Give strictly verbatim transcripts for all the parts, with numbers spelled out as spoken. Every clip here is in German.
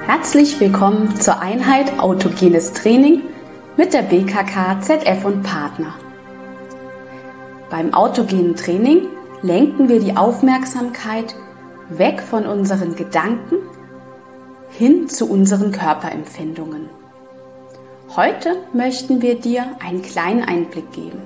Herzlich willkommen zur Einheit Autogenes Training mit der B K K Z F und Partner. Beim autogenen Training lenken wir die Aufmerksamkeit weg von unseren Gedanken hin zu unseren Körperempfindungen. Heute möchten wir dir einen kleinen Einblick geben.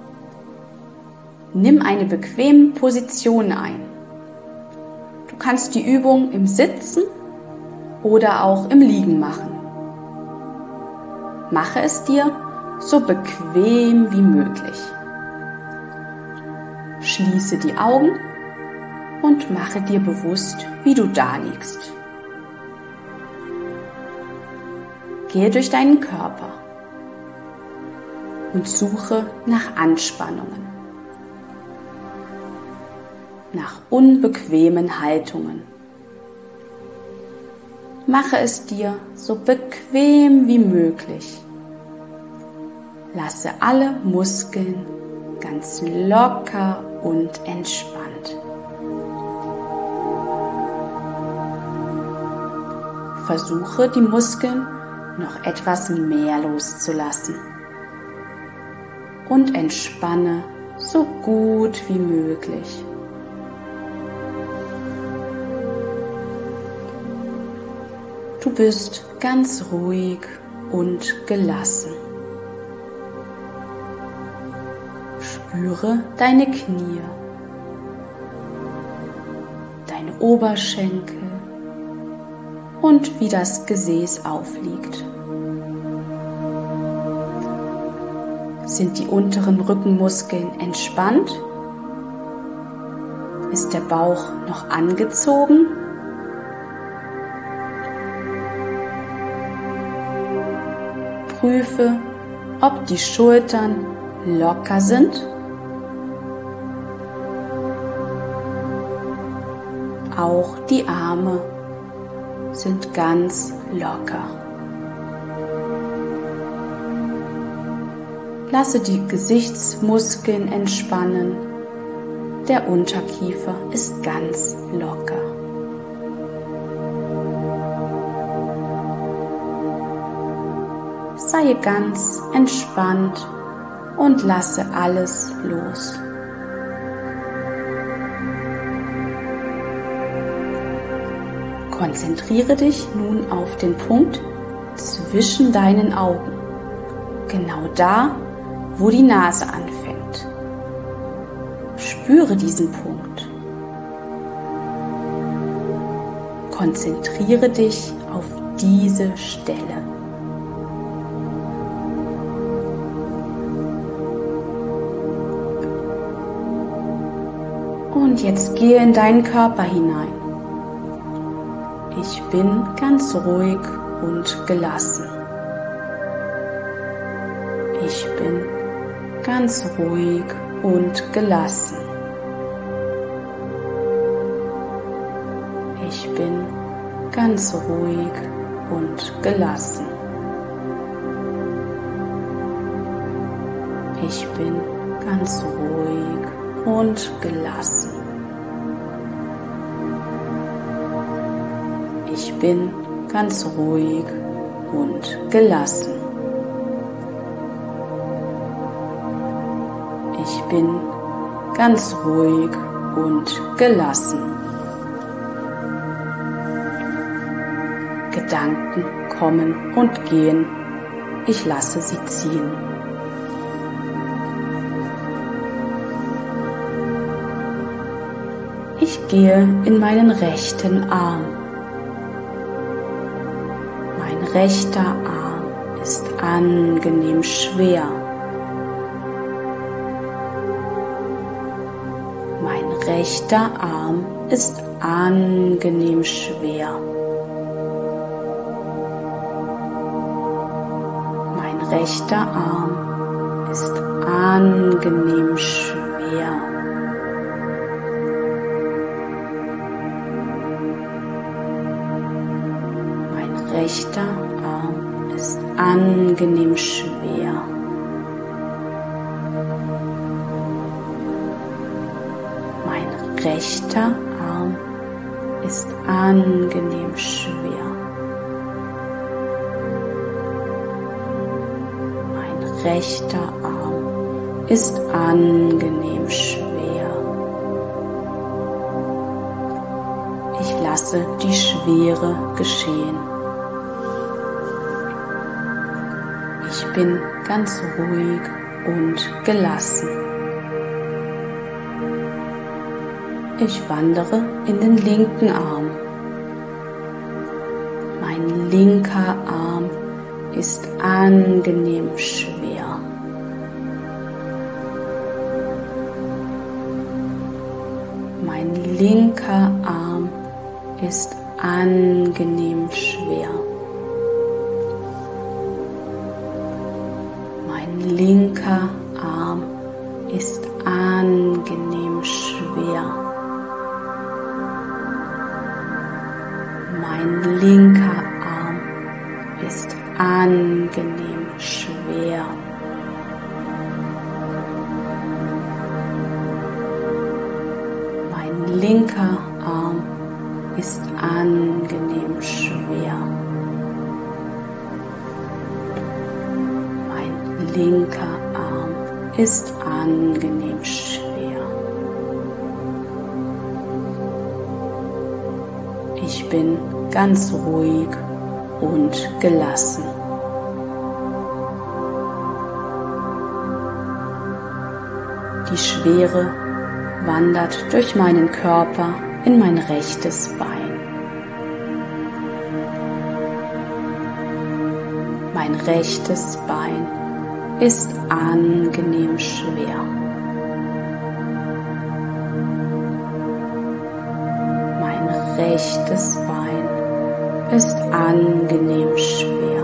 Nimm eine bequeme Position ein. Du kannst die Übung im Sitzen oder auch im Liegen machen. Mache es dir so bequem wie möglich. Schließe die Augen und mache dir bewusst, wie du da liegst. Gehe durch deinen Körper und suche nach Anspannungen, nach unbequemen Haltungen. Mache es dir so bequem wie möglich. Lasse alle Muskeln ganz locker und entspannt. Versuche die Muskeln noch etwas mehr loszulassen und entspanne so gut wie möglich. Du bist ganz ruhig und gelassen. Spüre deine Knie, deine Oberschenkel und wie das Gesäß aufliegt. Sind die unteren Rückenmuskeln entspannt? Ist der Bauch noch angezogen? Prüfe, ob die Schultern locker sind. Auch die Arme sind ganz locker. Lasse die Gesichtsmuskeln entspannen. Der Unterkiefer ist ganz locker. Sei ganz entspannt und lasse alles los. Konzentriere dich nun auf den Punkt zwischen deinen Augen, genau da, wo die Nase anfängt. Spüre diesen Punkt. Konzentriere dich auf diese Stelle. Und jetzt gehe in deinen Körper hinein. Ich bin ganz ruhig und gelassen. Ich bin ganz ruhig und gelassen. Ich bin ganz ruhig und gelassen. Ich bin ganz ruhig und gelassen. Ich bin ganz ruhig und gelassen. Ich bin ganz ruhig und gelassen. Gedanken kommen und gehen. Ich lasse sie ziehen. Ich gehe in meinen rechten Arm. Mein rechter Arm ist angenehm schwer. Mein rechter Arm ist angenehm schwer. Mein rechter Arm ist angenehm schwer. Mein rechter Arm ist angenehm schwer. Mein rechter Arm ist angenehm schwer. rechter Arm ist angenehm schwer. Ich lasse die Schwere geschehen. Ich bin ganz ruhig und gelassen. Ich wandere in den linken Arm. Mein linker Arm ist angenehm schwer. Mein linker Arm ist angenehm schwer. Mein linker Arm ist angenehm schwer. Mein linker Arm ist angenehm schwer. Mein linker Arm ist angenehm schwer. Mein linker Arm ist angenehm schwer. Ich bin ganz ruhig und gelassen. Die Schwere wandert durch meinen Körper in mein rechtes Bein. Mein rechtes Bein ist angenehm schwer. Mein rechtes Bein ist angenehm schwer.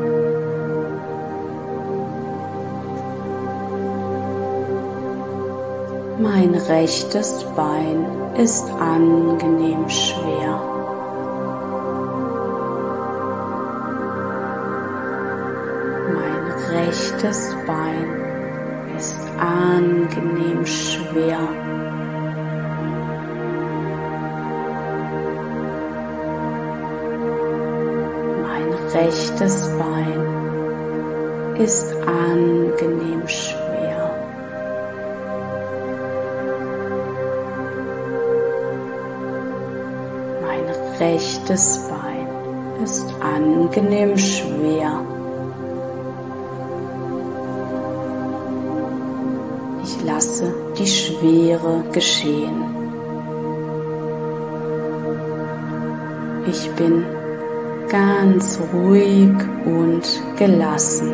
Mein rechtes Bein ist angenehm schwer. Mein rechtes Bein ist angenehm schwer. Mein rechtes Bein ist angenehm schwer. Rechtes Bein ist angenehm schwer. Ich lasse die Schwere geschehen. Ich bin ganz ruhig und gelassen.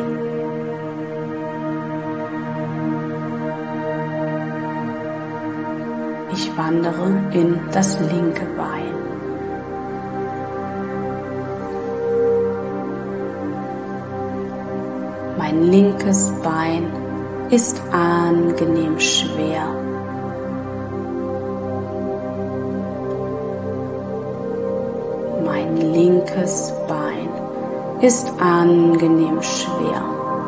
Ich wandere in das linke Bein. Mein linkes Bein ist angenehm schwer. Mein linkes Bein ist angenehm schwer.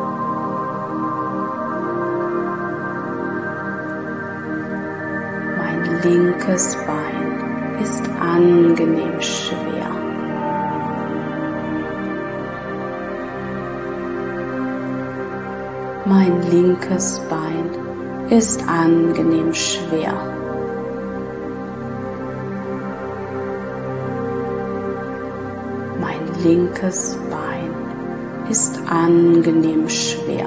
Mein linkes Bein ist angenehm schwer. Mein linkes Bein ist angenehm schwer. Mein linkes Bein ist angenehm schwer.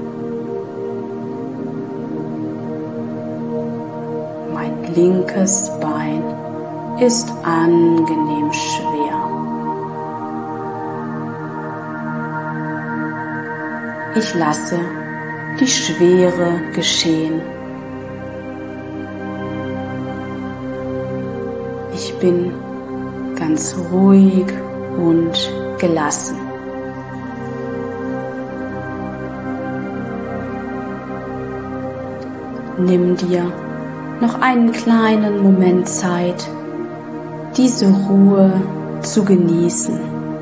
Mein linkes Bein ist angenehm schwer. Ich lasse die Schwere geschehen. Ich bin ganz ruhig und gelassen. Nimm dir noch einen kleinen Moment Zeit, diese Ruhe zu genießen.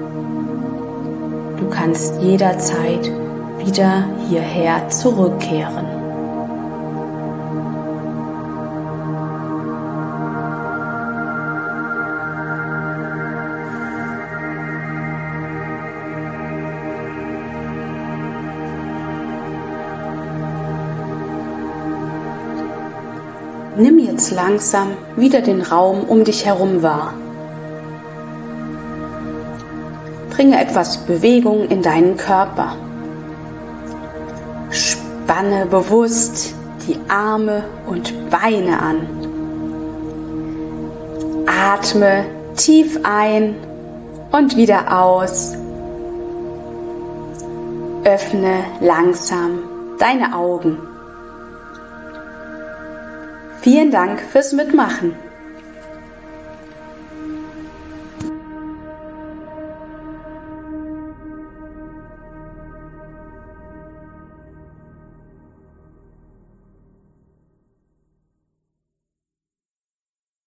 Du kannst jederzeit wieder hierher zurückkehren. Nimm jetzt langsam wieder den Raum um dich herum wahr. Bringe etwas Bewegung in deinen Körper. Spanne bewusst die Arme und Beine an. Atme tief ein und wieder aus. Öffne langsam deine Augen. Vielen Dank fürs Mitmachen.